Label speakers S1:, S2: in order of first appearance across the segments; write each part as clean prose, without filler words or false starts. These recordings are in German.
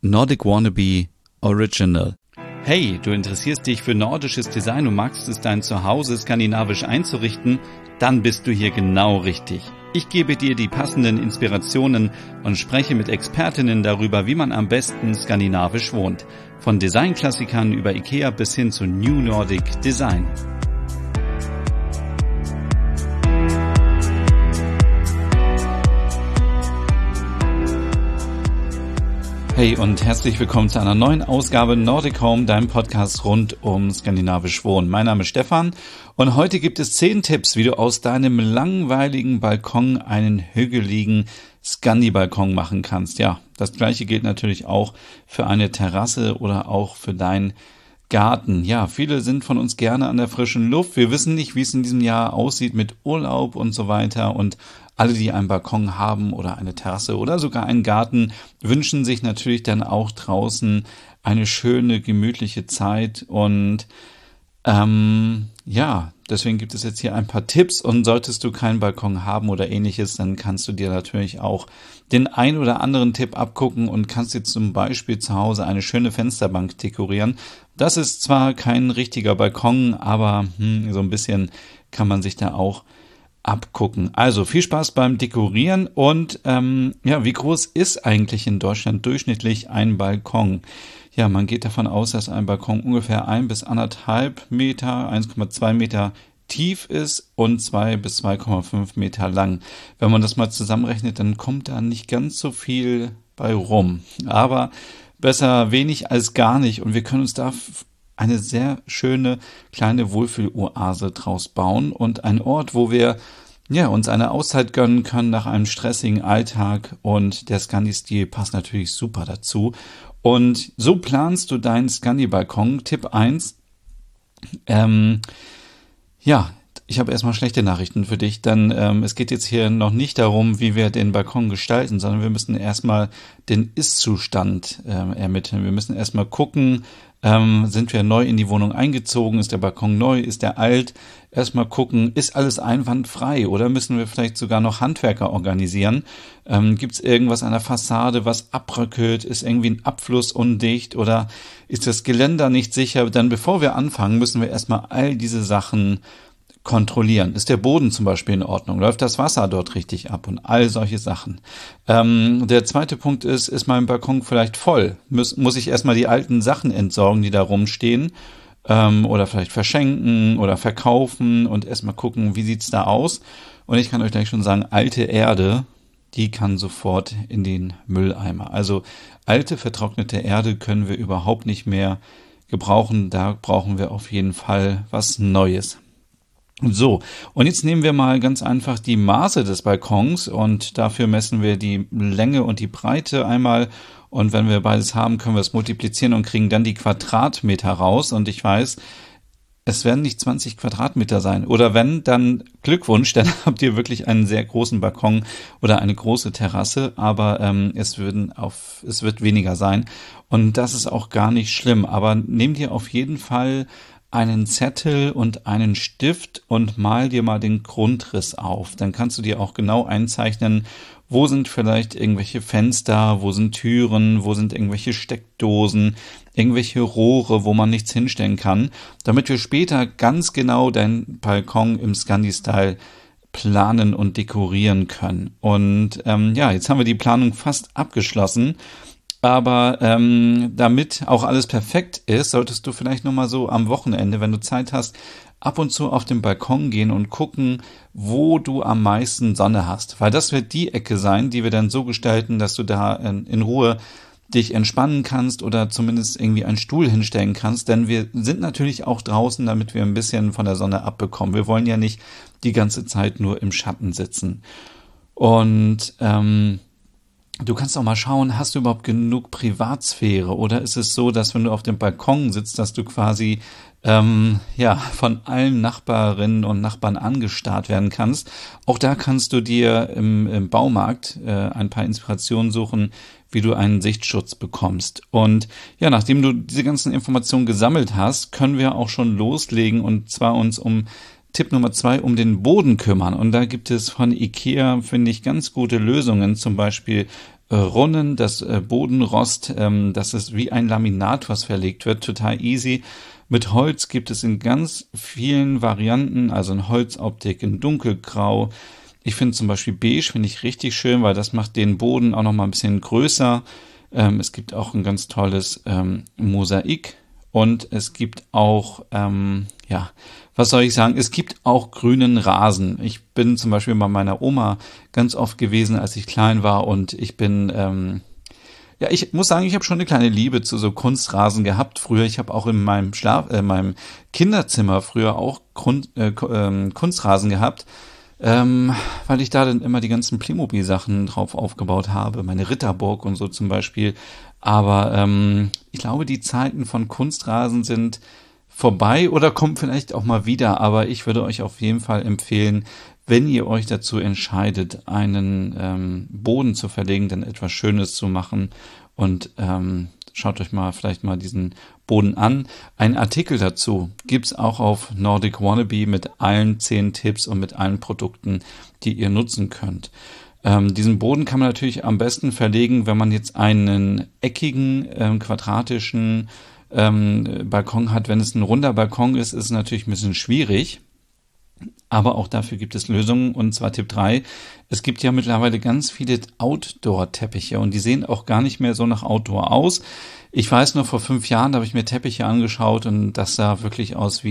S1: Nordic Wannabe Original. Hey, du interessierst dich für nordisches Design und magst es, dein Zuhause skandinavisch einzurichten? Dann bist du hier genau richtig. Ich gebe dir die passenden Inspirationen und spreche mit Expertinnen darüber, wie man am besten skandinavisch wohnt. Von Designklassikern über IKEA bis hin zu New Nordic Design. Hey und herzlich willkommen zu einer neuen Ausgabe Nordic Home, deinem Podcast rund um skandinavisch Wohnen. Mein Name ist Stefan und heute gibt es 10 Tipps, wie du aus deinem langweiligen Balkon einen hügeligen Scandi-Balkon machen kannst. Ja, das gleiche gilt natürlich auch für eine Terrasse oder auch für deinen Garten. Ja, viele sind von uns gerne an der frischen Luft. Wir wissen nicht, wie es in diesem Jahr aussieht mit Urlaub und so weiter, und alle, die einen Balkon haben oder eine Terrasse oder sogar einen Garten, wünschen sich natürlich dann auch draußen eine schöne, gemütliche Zeit. Und deswegen gibt es jetzt hier ein paar Tipps. Und solltest du keinen Balkon haben oder ähnliches, dann kannst du dir natürlich auch den ein oder anderen Tipp abgucken und kannst dir zum Beispiel zu Hause eine schöne Fensterbank dekorieren. Das ist zwar kein richtiger Balkon, aber so ein bisschen kann man sich da auch abgucken. Also viel Spaß beim Dekorieren. Und wie groß ist eigentlich in Deutschland durchschnittlich ein Balkon? Ja, man geht davon aus, dass ein Balkon ungefähr 1 bis 1,5 Meter, 1,2 Meter tief ist und 2 bis 2,5 Meter lang. Wenn man das mal zusammenrechnet, dann kommt da nicht ganz so viel bei rum. Aber besser wenig als gar nicht. Und wir können uns da eine sehr schöne kleine Wohlfühloase draus bauen und ein Ort, wo wir uns eine Auszeit gönnen können nach einem stressigen Alltag, und der Scandi-Stil passt natürlich super dazu. Und so planst du deinen Scandi-Balkon. Tipp 1, ich habe erstmal schlechte Nachrichten für dich, denn es geht jetzt hier noch nicht darum, wie wir den Balkon gestalten, sondern wir müssen erstmal den Ist-Zustand ermitteln. Wir müssen erstmal gucken, sind wir neu in die Wohnung eingezogen, ist der Balkon neu, ist der alt? Erstmal gucken, ist alles einwandfrei oder müssen wir vielleicht sogar noch Handwerker organisieren? Gibt es irgendwas an der Fassade, was abbröckelt? Ist irgendwie ein Abfluss undicht oder ist das Geländer nicht sicher? Dann bevor wir anfangen, müssen wir erstmal all diese Sachen kontrollieren. Ist der Boden zum Beispiel in Ordnung? Läuft das Wasser dort richtig ab? Und all solche Sachen. Der zweite Punkt ist mein Balkon vielleicht voll? Muss ich erstmal die alten Sachen entsorgen, die da rumstehen? Oder vielleicht verschenken oder verkaufen und erstmal gucken, wie sieht's da aus? Und ich kann euch gleich schon sagen, alte Erde, die kann sofort in den Mülleimer. Also alte, vertrocknete Erde können wir überhaupt nicht mehr gebrauchen. Da brauchen wir auf jeden Fall was Neues. So, und jetzt nehmen wir mal ganz einfach die Maße des Balkons und dafür messen wir die Länge und die Breite einmal, und wenn wir beides haben, können wir es multiplizieren und kriegen dann die Quadratmeter raus. Und ich weiß, es werden nicht 20 Quadratmeter sein, oder wenn, dann Glückwunsch, dann habt ihr wirklich einen sehr großen Balkon oder eine große Terrasse, aber es wird weniger sein, und das ist auch gar nicht schlimm. Aber nehmt ihr auf jeden Fall einen Zettel und einen Stift und mal dir mal den Grundriss auf. Dann kannst du dir auch genau einzeichnen, wo sind vielleicht irgendwelche Fenster, wo sind Türen, wo sind irgendwelche Steckdosen, irgendwelche Rohre, wo man nichts hinstellen kann, damit wir später ganz genau deinen Balkon im Scandi-Style planen und dekorieren können. Und jetzt haben wir die Planung fast abgeschlossen. Aber damit auch alles perfekt ist, solltest du vielleicht nochmal so am Wochenende, wenn du Zeit hast, ab und zu auf den Balkon gehen und gucken, wo du am meisten Sonne hast. Weil das wird die Ecke sein, die wir dann so gestalten, dass du da in Ruhe dich entspannen kannst oder zumindest irgendwie einen Stuhl hinstellen kannst. Denn wir sind natürlich auch draußen, damit wir ein bisschen von der Sonne abbekommen. Wir wollen ja nicht die ganze Zeit nur im Schatten sitzen. Und du kannst auch mal schauen, hast du überhaupt genug Privatsphäre, oder ist es so, dass wenn du auf dem Balkon sitzt, dass du quasi von allen Nachbarinnen und Nachbarn angestarrt werden kannst. Auch da kannst du dir im Baumarkt ein paar Inspirationen suchen, wie du einen Sichtschutz bekommst. Und ja, nachdem du diese ganzen Informationen gesammelt hast, können wir auch schon loslegen, und zwar uns um Tipp Nummer 2, um den Boden kümmern. Und da gibt es von IKEA, finde ich, ganz gute Lösungen. Zum Beispiel Runnen, das Bodenrost, das ist wie ein Laminat, was verlegt wird, total easy. Mit Holz gibt es in ganz vielen Varianten, also in Holzoptik, in dunkelgrau. Ich finde zum Beispiel beige, finde ich richtig schön, weil das macht den Boden auch noch mal ein bisschen größer. Es gibt auch ein ganz tolles Mosaik und es gibt auch, ja, was soll ich sagen, es gibt auch grünen Rasen. Ich bin zum Beispiel bei meiner Oma ganz oft gewesen, als ich klein war und ich bin, ja, ich muss sagen, ich habe schon eine kleine Liebe zu so Kunstrasen gehabt früher. Ich habe auch in meinem Kinderzimmer früher auch Kunstrasen gehabt, weil ich da dann immer die ganzen Playmobil-Sachen drauf aufgebaut habe, meine Ritterburg und so zum Beispiel. Aber ich glaube, die Zeiten von Kunstrasen sind vorbei oder kommen vielleicht auch mal wieder. Aber ich würde euch auf jeden Fall empfehlen, wenn ihr euch dazu entscheidet, einen Boden zu verlegen, dann etwas Schönes zu machen und schaut euch mal vielleicht mal diesen Boden an. Ein Artikel dazu gibt's auch auf Nordic Wannabe mit allen 10 Tipps und mit allen Produkten, die ihr nutzen könnt. Diesen Boden kann man natürlich am besten verlegen, wenn man jetzt einen eckigen, quadratischen Balkon hat. Wenn es ein runder Balkon ist, ist es natürlich ein bisschen schwierig. Aber auch dafür gibt es Lösungen. Und zwar Tipp 3: Es gibt ja mittlerweile ganz viele Outdoor-Teppiche und die sehen auch gar nicht mehr so nach Outdoor aus. Ich weiß noch, vor 5 Jahren, da habe ich mir Teppiche angeschaut und das sah wirklich aus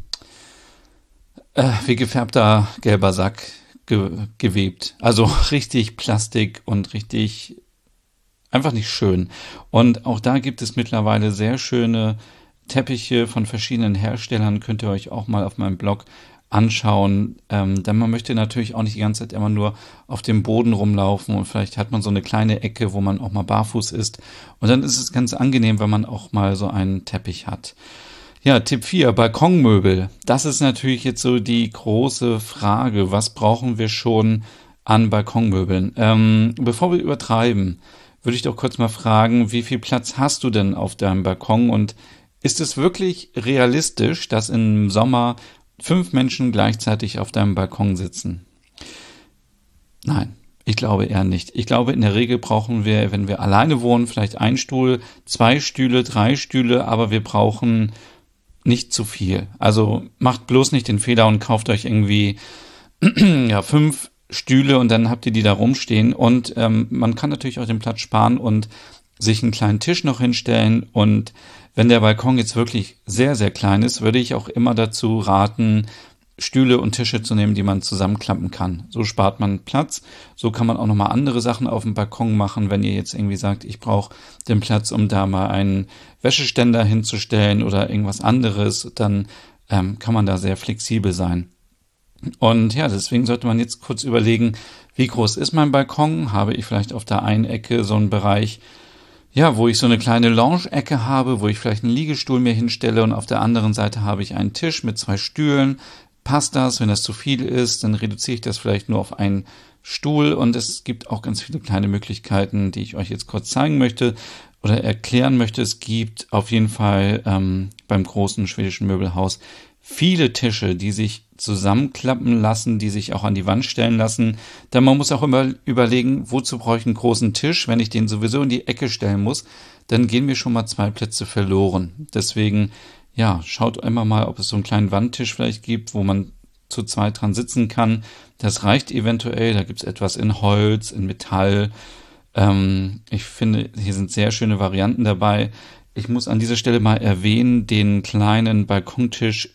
S1: wie gefärbter gelber Sack gewebt. Also richtig Plastik und richtig einfach nicht schön. Und auch da gibt es mittlerweile sehr schöne Teppiche von verschiedenen Herstellern. Könnt ihr euch auch mal auf meinem Blog anschauen. Denn man möchte natürlich auch nicht die ganze Zeit immer nur auf dem Boden rumlaufen und vielleicht hat man so eine kleine Ecke, wo man auch mal barfuß ist. Und dann ist es ganz angenehm, wenn man auch mal so einen Teppich hat. Ja, Tipp 4: Balkonmöbel. Das ist natürlich jetzt so die große Frage. Was brauchen wir schon an Balkonmöbeln? Bevor wir übertreiben, würde ich doch kurz mal fragen, wie viel Platz hast du denn auf deinem Balkon und ist es wirklich realistisch, dass im Sommer 5 Menschen gleichzeitig auf deinem Balkon sitzen? Nein, ich glaube eher nicht. Ich glaube, in der Regel brauchen wir, wenn wir alleine wohnen, vielleicht einen Stuhl, 2 Stühle, 3 Stühle, aber wir brauchen nicht zu viel. Also macht bloß nicht den Fehler und kauft euch irgendwie ja, 5 Stühle und dann habt ihr die da rumstehen. Und man kann natürlich auch den Platz sparen und sich einen kleinen Tisch noch hinstellen. Und wenn der Balkon jetzt wirklich sehr, sehr klein ist, würde ich auch immer dazu raten, Stühle und Tische zu nehmen, die man zusammenklappen kann. So spart man Platz. So kann man auch nochmal andere Sachen auf dem Balkon machen, wenn ihr jetzt irgendwie sagt, ich brauche den Platz, um da mal einen Wäscheständer hinzustellen oder irgendwas anderes, dann kann man da sehr flexibel sein. Und ja, deswegen sollte man jetzt kurz überlegen, wie groß ist mein Balkon? Habe ich vielleicht auf der einen Ecke so einen Bereich, ja, wo ich so eine kleine Lounge-Ecke habe, wo ich vielleicht einen Liegestuhl mir hinstelle und auf der anderen Seite habe ich einen Tisch mit 2 Stühlen. Passt das? Wenn das zu viel ist, dann reduziere ich das vielleicht nur auf einen Stuhl und es gibt auch ganz viele kleine Möglichkeiten, die ich euch jetzt kurz zeigen möchte oder erklären möchte. Es gibt auf jeden Fall beim großen schwedischen Möbelhaus viele Tische, die sich zusammenklappen lassen, die sich auch an die Wand stellen lassen. Denn man muss auch immer überlegen, wozu brauche ich einen großen Tisch? Wenn ich den sowieso in die Ecke stellen muss, dann gehen mir schon mal 2 Plätze verloren. Deswegen, ja, schaut immer mal, ob es so einen kleinen Wandtisch vielleicht gibt, wo man zu 2 dran sitzen kann. Das reicht eventuell. Da gibt es etwas in Holz, in Metall. Ich finde, hier sind sehr schöne Varianten dabei. Ich muss an dieser Stelle mal erwähnen, den kleinen Balkontisch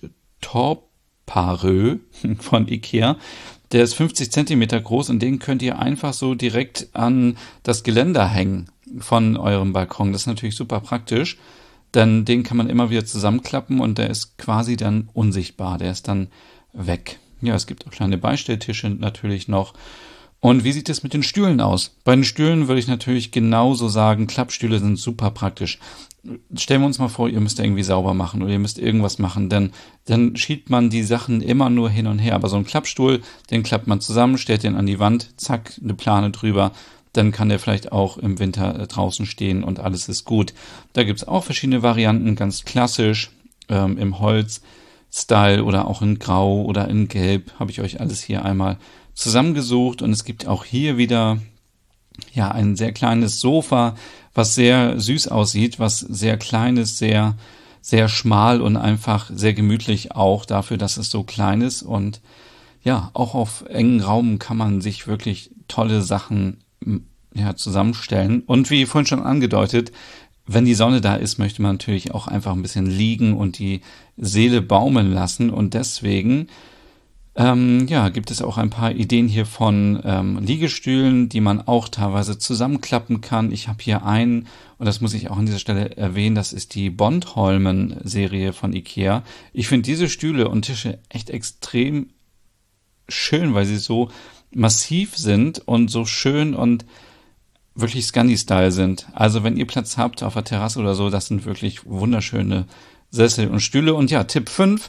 S1: Torparö von Ikea. Der ist 50 Zentimeter groß und den könnt ihr einfach so direkt an das Geländer hängen von eurem Balkon. Das ist natürlich super praktisch, denn den kann man immer wieder zusammenklappen und der ist quasi dann unsichtbar. Der ist dann weg. Ja, es gibt auch kleine Beistelltische natürlich noch. Und wie sieht es mit den Stühlen aus? Bei den Stühlen würde ich natürlich genauso sagen, Klappstühle sind super praktisch. Stellen wir uns mal vor, ihr müsst irgendwie sauber machen oder ihr müsst irgendwas machen, denn dann schiebt man die Sachen immer nur hin und her. Aber so ein Klappstuhl, den klappt man zusammen, stellt den an die Wand, zack, eine Plane drüber. Dann kann der vielleicht auch im Winter draußen stehen und alles ist gut. Da gibt's auch verschiedene Varianten, ganz klassisch, im Holz-Style oder auch in Grau oder in Gelb, habe ich euch alles hier einmal zusammengesucht und es gibt auch hier wieder ja, ein sehr kleines Sofa, was sehr süß aussieht, was sehr klein ist, sehr schmal und einfach sehr gemütlich auch dafür, dass es so klein ist. Und ja, auch auf engen Raum kann man sich wirklich tolle Sachen ja, zusammenstellen. Und wie vorhin schon angedeutet, wenn die Sonne da ist, möchte man natürlich auch einfach ein bisschen liegen und die Seele baumeln lassen. Und deswegen ja, gibt es auch ein paar Ideen hier von Liegestühlen, die man auch teilweise zusammenklappen kann. Ich habe hier einen, und das muss ich auch an dieser Stelle erwähnen, das ist die Bondholmen-Serie von IKEA. Ich finde diese Stühle und Tische echt extrem schön, weil sie so massiv sind und so schön und wirklich Scandi-Style sind. Also wenn ihr Platz habt auf der Terrasse oder so, das sind wirklich wunderschöne Sessel und Stühle. Und ja, Tipp 5: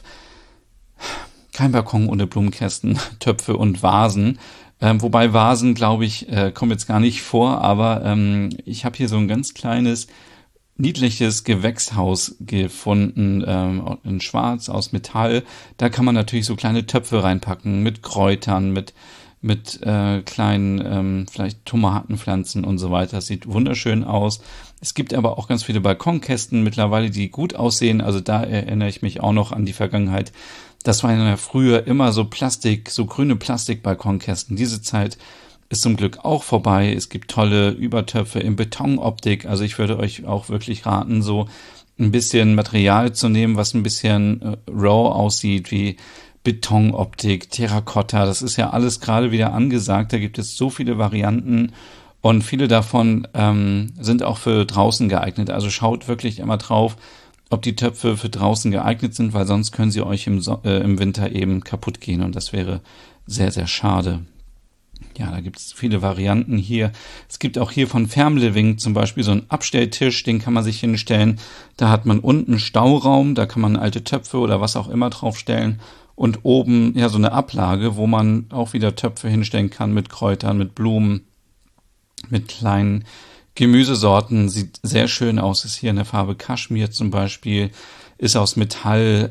S1: kein Balkon ohne Blumenkästen, Töpfe und Vasen. Wobei Vasen, glaube ich, kommen jetzt gar nicht vor, aber ich habe hier so ein ganz kleines, niedliches Gewächshaus gefunden, in Schwarz aus Metall. Da kann man natürlich so kleine Töpfe reinpacken mit Kräutern, mit kleinen, vielleicht Tomatenpflanzen und so weiter. Das sieht wunderschön aus. Es gibt aber auch ganz viele Balkonkästen mittlerweile, die gut aussehen. Also da erinnere ich mich auch noch an die Vergangenheit. Das waren ja früher immer so Plastik, so grüne Plastikbalkonkästen. Diese Zeit ist zum Glück auch vorbei. Es gibt tolle Übertöpfe in Betonoptik. Also ich würde euch auch wirklich raten, so ein bisschen Material zu nehmen, was ein bisschen raw aussieht, wie Betonoptik, Terrakotta. Das ist ja alles gerade wieder angesagt. Da gibt es so viele Varianten und viele davon sind auch für draußen geeignet. Also schaut wirklich immer drauf, ob die Töpfe für draußen geeignet sind, weil sonst können sie euch im Winter eben kaputt gehen und das wäre sehr, sehr schade. Ja, da gibt es viele Varianten hier. Es gibt auch hier von Famliving zum Beispiel so einen Abstelltisch, den kann man sich hinstellen. Da hat man unten Stauraum, da kann man alte Töpfe oder was auch immer draufstellen. Und oben ja so eine Ablage, wo man auch wieder Töpfe hinstellen kann mit Kräutern, mit Blumen, mit kleinen Gemüsesorten. Sieht sehr schön aus. Ist hier in der Farbe Kaschmir zum Beispiel. Ist aus Metall,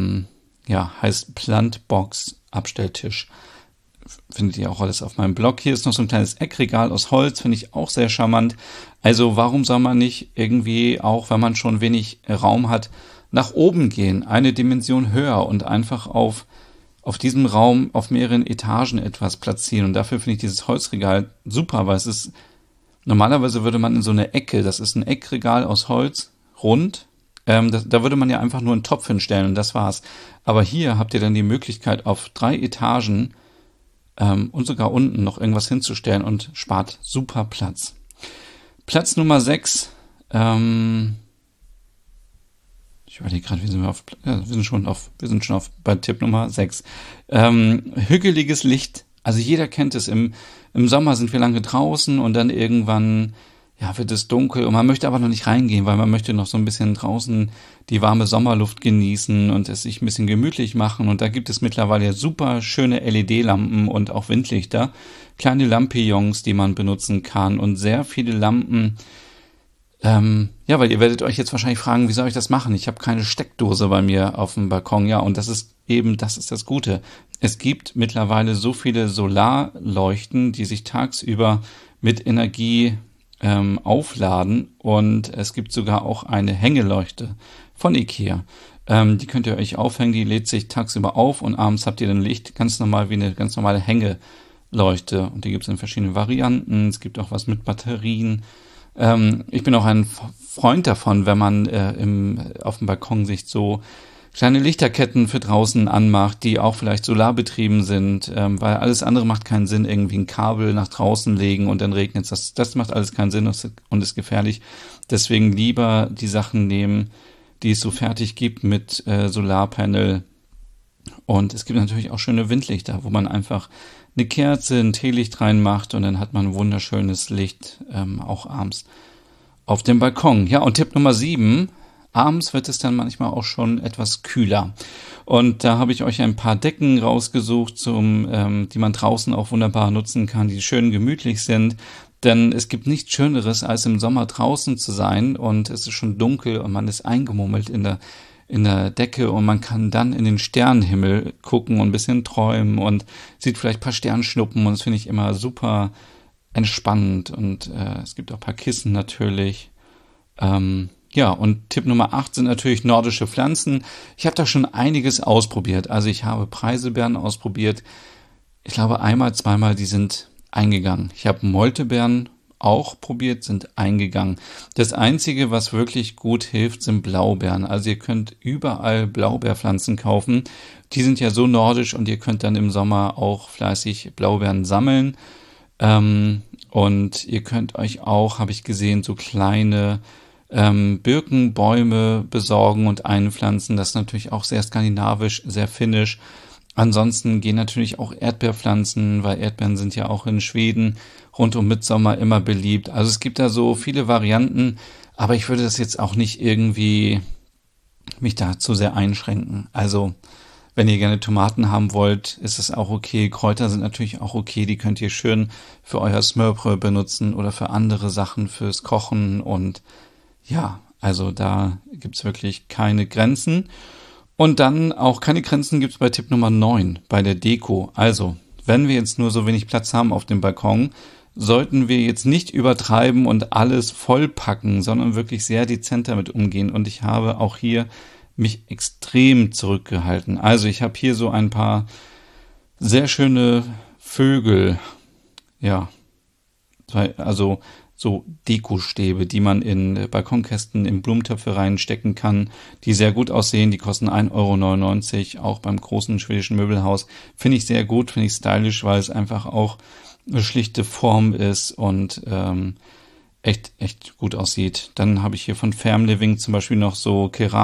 S1: ja, heißt Plantbox Abstelltisch. Findet ihr auch alles auf meinem Blog. Hier ist noch so ein kleines Eckregal aus Holz, finde ich auch sehr charmant. Also warum soll man nicht irgendwie, auch wenn man schon wenig Raum hat, nach oben gehen, eine Dimension höher und einfach auf diesem Raum auf mehreren Etagen etwas platzieren. Und dafür finde ich dieses Holzregal super, weil es ist, normalerweise würde man in so eine Ecke, das ist ein Eckregal aus Holz, rund, da würde man ja einfach nur einen Topf hinstellen und das war's. Aber hier habt ihr dann die Möglichkeit, auf 3 Etagen und sogar unten noch irgendwas hinzustellen und spart super Platz. Platz Nummer 6, ich überlege gerade, wir sind schon bei Tipp Nummer 6. Hügeliges Licht. Also jeder kennt es. Im Sommer sind wir lange draußen und dann irgendwann, ja, wird es dunkel und man möchte aber noch nicht reingehen, weil man möchte noch so ein bisschen draußen die warme Sommerluft genießen und es sich ein bisschen gemütlich machen. Und da gibt es mittlerweile super schöne LED-Lampen und auch Windlichter, kleine Lampions, die man benutzen kann und sehr viele Lampen. Ja, weil ihr werdet euch jetzt wahrscheinlich fragen, wie soll ich das machen? Ich habe keine Steckdose bei mir auf dem Balkon. Ja, und das ist das Gute. Es gibt mittlerweile so viele Solarleuchten, die sich tagsüber mit Energie aufladen und es gibt sogar auch eine Hängeleuchte von IKEA. Die könnt ihr euch aufhängen, die lädt sich tagsüber auf und abends habt ihr dann Licht, ganz normal wie eine ganz normale Hängeleuchte. Und die gibt es in verschiedenen Varianten. Es gibt auch was mit Batterien. Ich bin auch ein Freund davon, wenn man auf dem Balkon sich so kleine Lichterketten für draußen anmacht, die auch vielleicht solarbetrieben sind, weil alles andere macht keinen Sinn, irgendwie ein Kabel nach draußen legen und dann regnet es. Das macht alles keinen Sinn und ist gefährlich. Deswegen lieber die Sachen nehmen, die es so fertig gibt mit Solarpanel. Und es gibt natürlich auch schöne Windlichter, wo man einfach eine Kerze, ein Teelicht reinmacht und dann hat man ein wunderschönes Licht, auch abends auf dem Balkon. Ja, und Tipp Nummer 7, abends wird es dann manchmal auch schon etwas kühler. Und da habe ich euch ein paar Decken rausgesucht, die man draußen auch wunderbar nutzen kann, die schön gemütlich sind. Denn es gibt nichts Schöneres, als im Sommer draußen zu sein und es ist schon dunkel und man ist eingemummelt in der Decke und man kann dann in den Sternenhimmel gucken und ein bisschen träumen und sieht vielleicht ein paar Sternschnuppen und das finde ich immer super entspannend und es gibt auch ein paar Kissen natürlich. Ja, und Tipp Nummer 8 sind natürlich nordische Pflanzen. Ich habe da schon einiges ausprobiert. Also ich habe Preiselbeeren ausprobiert. Ich glaube einmal, zweimal, die sind eingegangen. Ich habe Moltebeeren auch probiert, sind eingegangen. Das Einzige, was wirklich gut hilft, sind Blaubeeren. Also ihr könnt überall Blaubeerpflanzen kaufen. Die sind ja so nordisch und ihr könnt dann im Sommer auch fleißig Blaubeeren sammeln. Und ihr könnt euch auch, habe ich gesehen, so kleine Birkenbäume besorgen und einpflanzen. Das ist natürlich auch sehr skandinavisch, sehr finnisch. Ansonsten gehen natürlich auch Erdbeerpflanzen, weil Erdbeeren sind ja auch in Schweden rund um Mitsommer immer beliebt. Also es gibt da so viele Varianten, aber ich würde das jetzt auch nicht irgendwie mich da zu sehr einschränken. Also wenn ihr gerne Tomaten haben wollt, ist es auch okay. Kräuter sind natürlich auch okay, die könnt ihr schön für euer Smørbrød benutzen oder für andere Sachen, fürs Kochen und ja, also da gibt's wirklich keine Grenzen. Und dann auch keine Grenzen gibt's bei Tipp Nummer 9, bei der Deko. Also, wenn wir jetzt nur so wenig Platz haben auf dem Balkon, sollten wir jetzt nicht übertreiben und alles vollpacken, sondern wirklich sehr dezent damit umgehen. Und ich habe auch hier mich extrem zurückgehalten. Also ich habe hier so ein paar sehr schöne Vögel, ja, also so Dekostäbe, die man in Balkonkästen, in Blumentöpfe reinstecken kann, die sehr gut aussehen. Die kosten 1,99 €, auch beim großen schwedischen Möbelhaus. Finde ich sehr gut, finde ich stylisch, weil es einfach auch eine schlichte Form ist und echt gut aussieht. Dann habe ich hier von Farm Living zum Beispiel noch so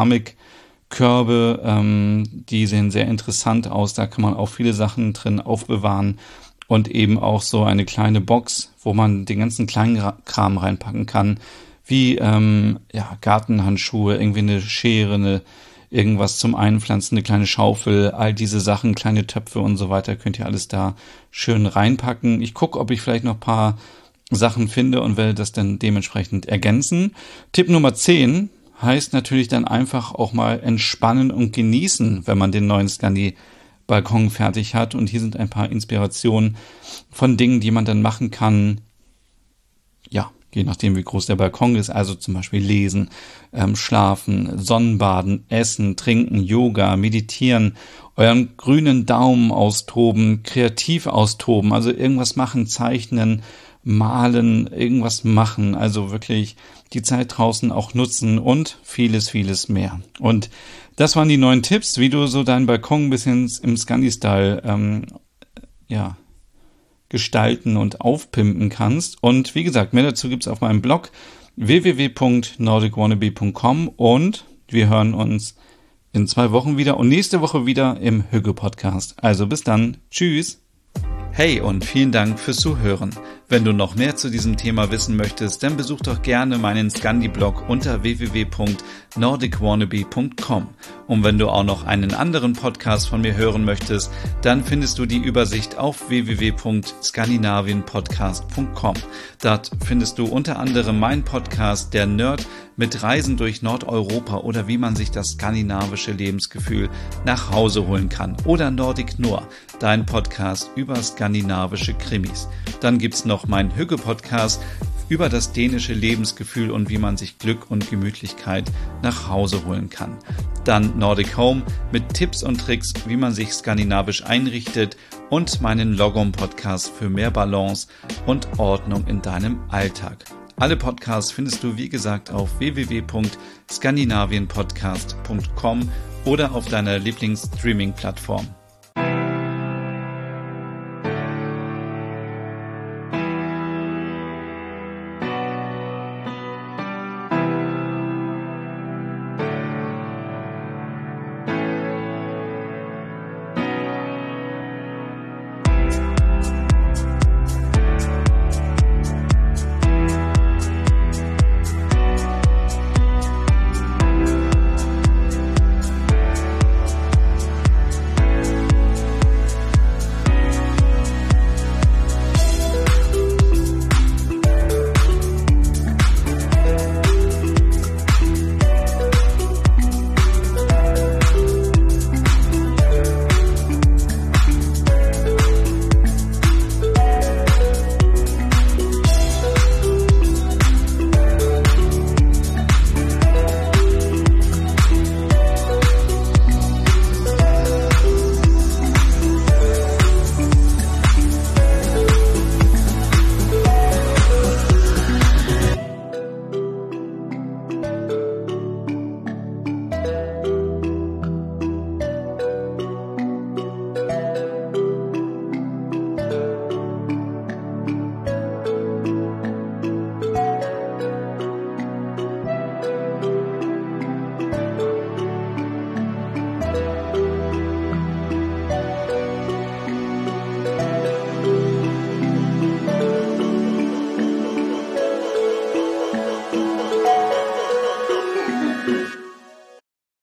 S1: Keramikkörbe, die sehen sehr interessant aus. Da kann man auch viele Sachen drin aufbewahren. Und eben auch so eine kleine Box, wo man den ganzen kleinen Kram reinpacken kann, wie Gartenhandschuhe, irgendwie eine Schere, irgendwas zum Einpflanzen, eine kleine Schaufel, all diese Sachen, kleine Töpfe und so weiter, könnt ihr alles da schön reinpacken. Ich gucke, ob ich vielleicht noch ein paar Sachen finde und werde das dann dementsprechend ergänzen. Tipp Nummer 10 heißt natürlich dann einfach auch mal entspannen und genießen, wenn man den neuen Scandi-Balkon fertig hat. Und hier sind ein paar Inspirationen von Dingen, die man dann machen kann. Ja, je nachdem, wie groß der Balkon ist. Also zum Beispiel lesen, schlafen, Sonnenbaden, essen, trinken, Yoga, meditieren, euren grünen Daumen austoben, kreativ austoben. Also irgendwas machen, zeichnen, malen, irgendwas machen. Also wirklich die Zeit draußen auch nutzen und vieles, vieles mehr. Und das waren die 9 Tipps, wie du so deinen Balkon ein bisschen im Scandi-Style gestalten und aufpimpen kannst. Und wie gesagt, mehr dazu gibt's auf meinem Blog www.nordicwannabe.com und wir hören uns in 2 Wochen wieder und nächste Woche wieder im Hügge-Podcast. Also bis dann. Tschüss. Hey und vielen Dank fürs Zuhören. Wenn du noch mehr zu diesem Thema wissen möchtest, dann besuch doch gerne meinen Scandi-Blog unter www.nordicwannabe.com. Und wenn du auch noch einen anderen Podcast von mir hören möchtest, dann findest du die Übersicht auf www.skandinavienpodcast.com. Dort findest du unter anderem meinen Podcast Der Nerd mit Reisen durch Nordeuropa oder wie man sich das skandinavische Lebensgefühl nach Hause holen kann. Oder Nordic Noir, dein Podcast über skandinavische Krimis. Dann gibt's noch meinen Hügge-Podcast über das dänische Lebensgefühl und wie man sich Glück und Gemütlichkeit nach Hause holen kann. Dann Nordic Home mit Tipps und Tricks, wie man sich skandinavisch einrichtet und meinen Logom-Podcast für mehr Balance und Ordnung in deinem Alltag. Alle Podcasts findest du, wie gesagt, auf www.skandinavienpodcast.com oder auf deiner Lieblings-Streaming-Plattform.